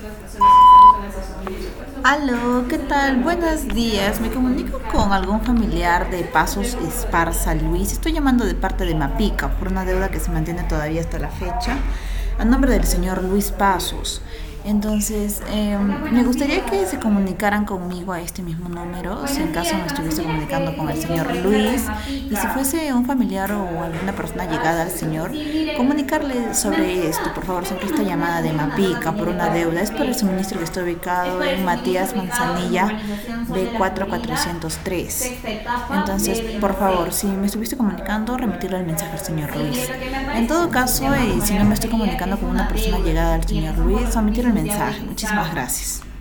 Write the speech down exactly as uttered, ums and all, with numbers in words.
Aló, ¿qué tal? Buenos días. Me comunico con algún familiar de Pasos Esparza Luis. Estoy llamando de parte de Mapica por una deuda que se mantiene todavía hasta la fecha a nombre del señor Luis Pasos. Entonces, eh, me gustaría que se comunicaran conmigo a este mismo número, si en caso me estuviese comunicando con el señor Luis, y si fuese un familiar o alguna persona llegada al señor, comunicarle sobre esto, por favor, sobre esta llamada de Mapica por una deuda. Es por el suministro que está ubicado en Matías Manzanilla B cuatro cuatrocientos tres. Entonces, por favor, si me estuviese comunicando, remitirle el mensaje al señor Luis. En todo caso, eh, si no me estoy comunicando con una persona llegada al señor Luis, omitir el mensaje. Muchísimas gracias.